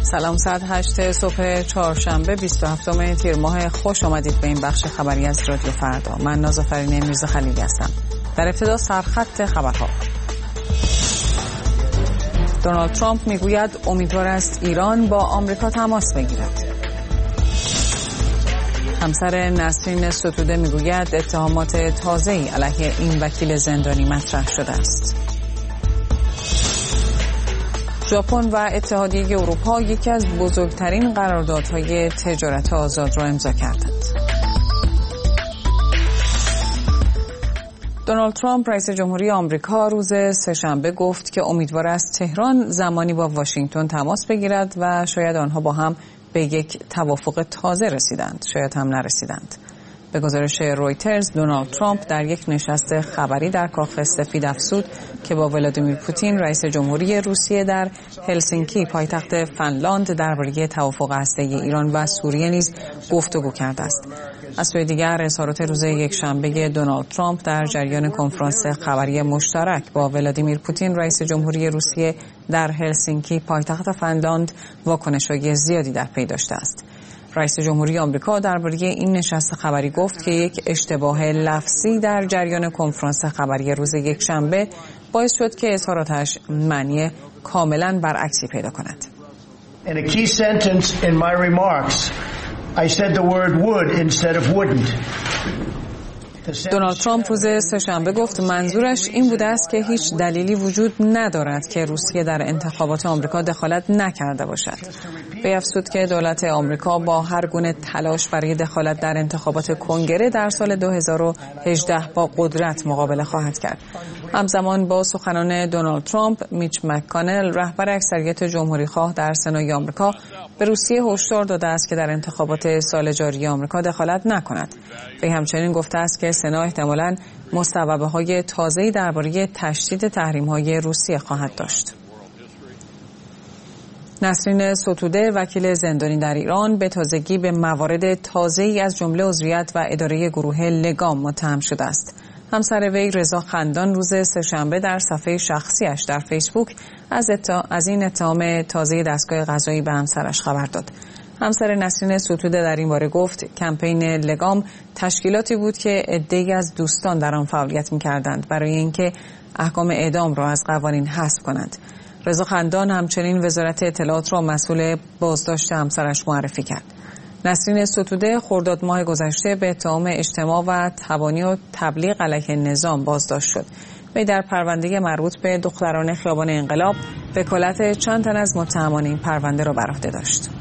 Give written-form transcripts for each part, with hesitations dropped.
سلام، ساعت 8 صبح چهارشنبه 27 تیر ماه. خوش آمدید به این بخش خبری از رادیو فردا. من نازافرین میرزا خلیلی هستم. در ابتدا سرخط خبرها. دونالد ترامپ میگوید امیدوار است ایران با آمریکا تماس بگیرد. همسر نسرین ستوده میگوید اتهامات تازه‌ای علیه این وکیل زندانی مطرح شده است. ژاپن و اتحادیه اروپا یکی از بزرگترین قراردادهای تجارت آزاد را امضا کردند. دونالد ترامپ رئیس جمهوری آمریکا روز سه‌شنبه گفت که امیدوار است تهران زمانی با واشنگتن تماس بگیرد و شاید آنها با هم به یک توافق تازه رسیدند، شاید هم نرسیدند. به گزارش رویترز، دونالد ترامپ در یک نشست خبری در کاخ سفید افزود که با ولادیمیر پوتین رئیس جمهوری روسیه در هلسینکی پایتخت فنلاند درباره توافق هسته‌ای ایران و سوریه نیز گفتگو کرده است. از سوی دیگر اظهارات روز یکشنبه دونالد ترامپ در جریان کنفرانس خبری مشترک با ولادیمیر پوتین رئیس جمهوری روسیه در هلسینکی پایتخت فنلاند واکنش‌های زیادی در پی داشته است. رئیس جمهوری آمریکا درباره این نشست خبری گفت که یک اشتباه لفظی در جریان کنفرانس خبری روز یکشنبه باعث شد که اظهاراتش معنی کاملا برعکسی پیدا کند. In a key sentence in my remarks, I said the word would instead of wouldn't. دونالد ترامپ روز سه‌شنبه گفت منظورش این بوده است که هیچ دلیلی وجود ندارد که روسیه در انتخابات آمریکا دخالت نکرده باشد. وی افزود که دولت آمریکا با هر گونه تلاش برای دخالت در انتخابات کنگره در سال 2018 با قدرت مقابله خواهد کرد. همزمان با سخنان دونالد ترامپ، میچ مک‌کانل رهبر اکثریت جمهوری‌خواه در سنای آمریکا به روسیه هشدار داده است که در انتخابات سال جاری آمریکا دخالت نکند. وی همچنین گفته است که سنا احتمالاً مصوبه‌های تازه‌ای درباره تشدید تحریم‌های روسیه خواهد داشت. نسرین ستوده وکیل زندانی در ایران به تازگی به موارد تازه‌ای از جمله عضویت و اداره گروه لگام متهم شده است. همسر وی رضا خندان روز سه‌شنبه در صفحه شخصیش در فیسبوک از این اتهام تازه دستگاه قضایی به همسرش خبر داد. همسر نسرین ستوده در این باره گفت کمپین لگام تشکیلاتی بود که عده‌ای از دوستان در آن فعالیت می‌کردند برای اینکه احکام اعدام را از قوانین حذف کنند. رضا خندان همچنین وزارت اطلاعات را مسئول بازداشت همسرش معرفی کرد. نسرین ستوده خرداد ماه گذشته به اتهام اجتماع و تبانی و تبلیغ علیه نظام بازداشت شد. وی در پرونده مربوط به دختران خیابان انقلاب وکالت چند تن از متهمان این پرونده را بر عهده داشت.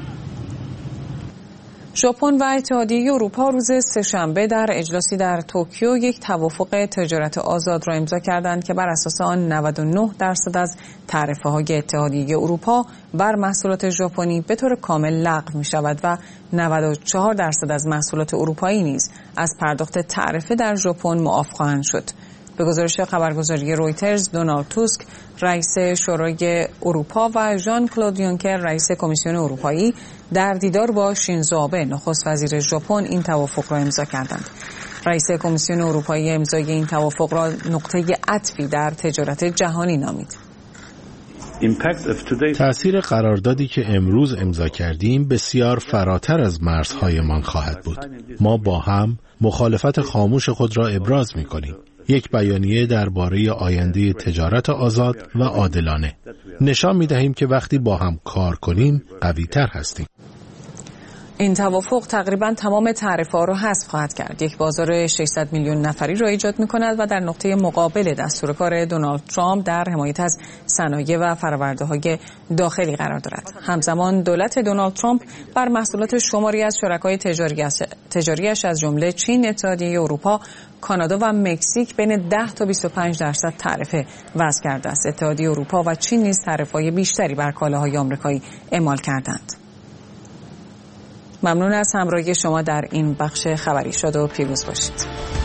ژاپن و اتحادیه اروپا روز سه‌شنبه در اجلاسی در توکیو یک توافق تجارت آزاد را امضا کردند که بر اساس آن 99% از تعرفه‌های اتحادیه اروپا بر محصولات ژاپنی به طور کامل لغو می‌شود و 94% از محصولات اروپایی نیز از پرداخت تعرفه در ژاپن معاف خواهند شد. به گزارش خبرگزاری رویترز، دونالد توسک رئیس شورای اروپا و ژان کلود یونکر رئیس کمیسیون اروپایی در دیدار با شینزو آبه نخست وزیر ژاپن این توافق را امضا کردند. رئیس کمیسیون اروپایی امضای این توافق را نقطه عطفی در تجارت جهانی نامید. تأثیر قراردادی که امروز امضا کردیم بسیار فراتر از مرزهایمان خواهد بود. ما با هم مخالفت خاموش خود را ابراز می‌کنیم. یک بیانیه درباره آینده تجارت آزاد و عادلانه. نشان می‌دهیم که وقتی با هم کار کنیم قوی‌تر هستیم. این توافق تقریباً تمام تعرفه‌ها را حذف خواهد کرد. یک بازار 600 میلیون نفری را ایجاد می‌کند و در نقطه مقابل دستورکار دونالد ترامپ در حمایت از صنایع و فرآورده‌های داخلی قرار دارد. همزمان دولت دونالد ترامپ بر محصولات شماری از شرکای تجاریش از جمله چین، اتحادیه اروپا، کانادا و مکزیک بین 10 تا 25% تعرفه وضع کرده است. اتحادیه اروپا و چین نیز تعرفه‌های بیشتری بر کالاهای آمریکایی اعمال کردند. ممنون از همراهی شما در این بخش خبری. شاد و پیروز باشید.